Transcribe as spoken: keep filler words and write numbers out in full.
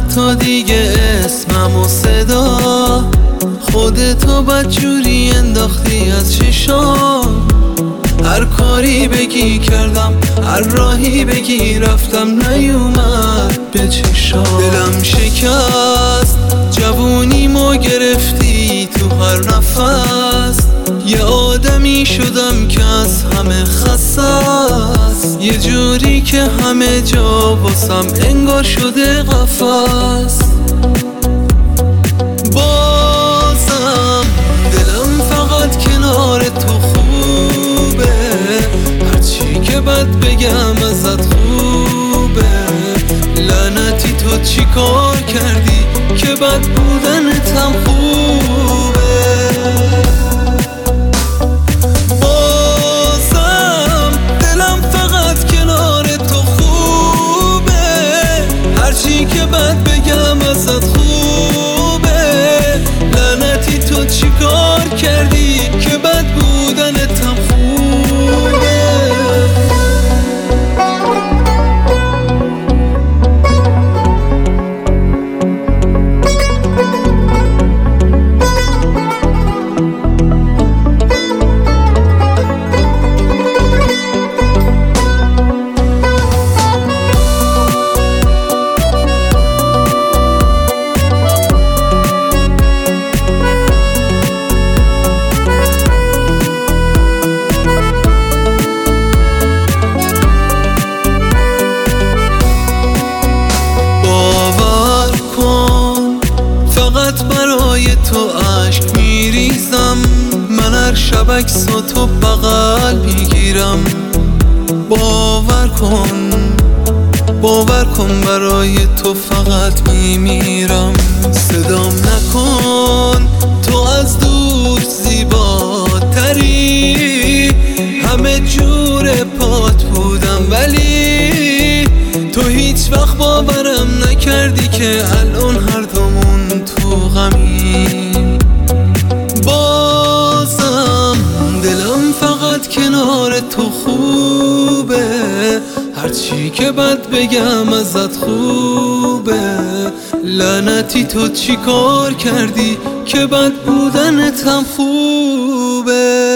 حتی دیگه اسمم و صدا خودتو بدجوری انداختی از چشام. هر کاری بگی کردم، هر راهی بگی رفتم، نیومد به چشام. دلم شکست، جوونیمو گرفتی تو هر نفس. یه آدمی شدم که از همه خساس، یه جوری که همه جا واسم انگار شده قفس. بازم دلم فقط کنار تو خوبه، هرچی که بد بگم ازت خوبه. لعنتی تو چی کار کردی که بد بودنت هم خوبه. بازم دلم فقط کنار تو خوبه، هرچی که بد بگم ازت خوبه. لعنتی تو چی کار کردی که بد بودنت هم خوبه. برای تو عشق میریزم، من هر شب عکساتو بغل میگیرم. باور کن باور کن برای تو فقط میمیرم. صدام نکن، تو از دور زیباتری، همه جور پات بودم ولی تو هیچ وقت باورم نکردی که الان هر دومون تو غمیم. بازم دلم فقط کنار تو خوبه، هرچی که بد بگم ازت خوبه. لعنتی تو چی کار کردی که بد بودنت هم خوبه.